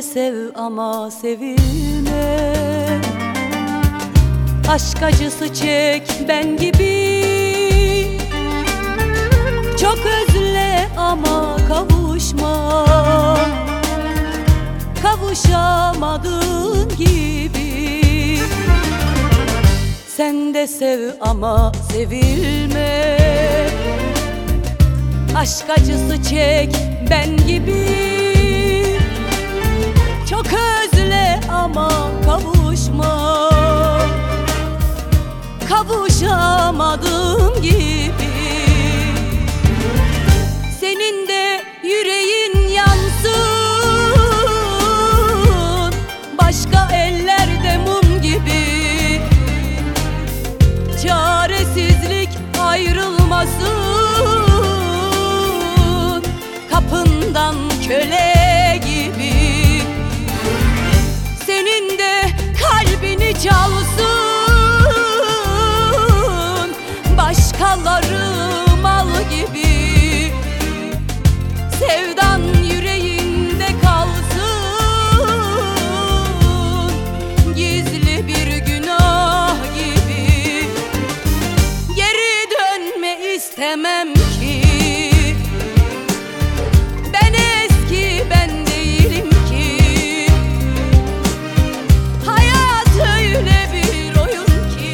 sev ama sevilme. Aşk acısı çek ben gibi. Çok özle ama kavuşma. Kavuşamadığın gibi. Sen de sev ama sevilme. Aşk acısı çek ben gibi. Çok özle ama kavuşma. Kavuşamadığım gibi. Senin de yüreğin yansın, başka ellerde mum gibi. Çaresizlik ayrılmasın, kapından köle gibi. Senin de kalbini çalsın, başkaları mal gibi. Sevdan yüreğinde kalsın, gizli bir günah gibi. Geri dönme istemem ki. Ben eski ben değilim ki. Hayat öyle bir oyun ki.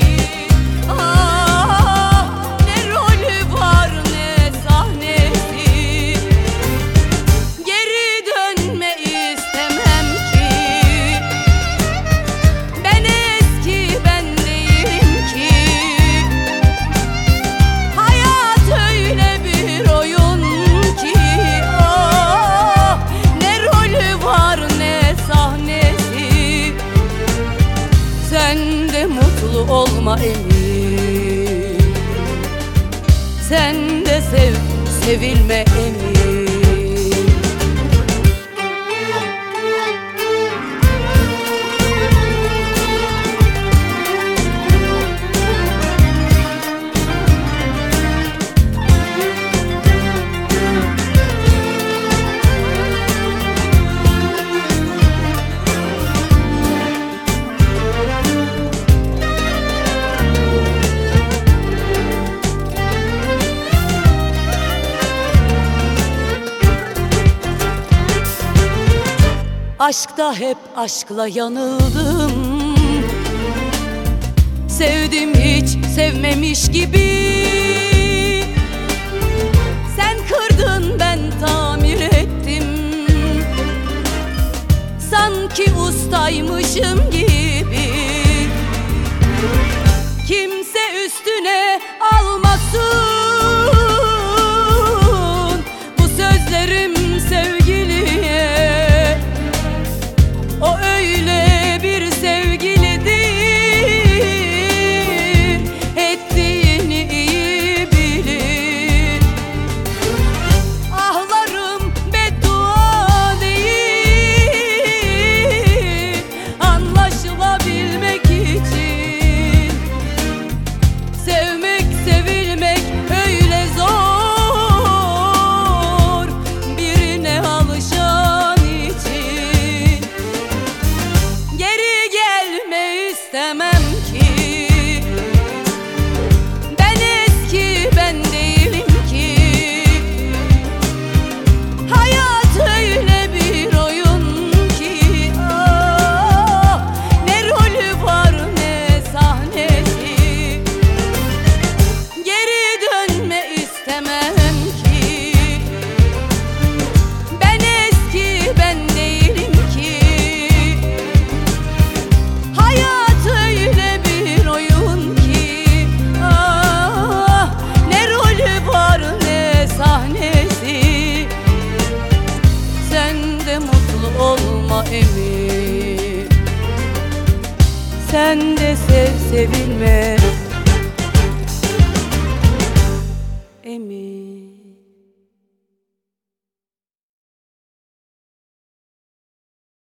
Ah, ne rolü var ne sahnesi. Geri dönme istemem ki. Ben eski ben değilim ki. Hayat öyle bir oyun ki. Ah, ne rolü var ne sahnesi. Sen de mutlu olma emin. Sen de sev, sevilme emin. Aşkta hep aşkla yanıldım. Sevdim hiç sevmemiş gibi. Sen kırdın ben tamir ettim. Sanki ustaymışım gibi. Kimse üstüne almasın bu sözlerim sevgiliye. O öyle bir sevgilidir, ettiğini iyi bilir. Ahlarım beddua değil, anlaşılabilmek için. Sevmek sevilmek öyle zor, birine alışan için. Geri gelme istemem ki. Ben eski ben değilim ki. Hayat öyle bir oyun ki. Ah, ne rolü var ne sahnesi. Geri dönme istemem ki. Ben eski ben değilim ki. Hayat öyle bir oyun ki. Ah, ne rolü var ne sahnesi. Sen de mutlu olma emin. Sen de sev sevilme emin.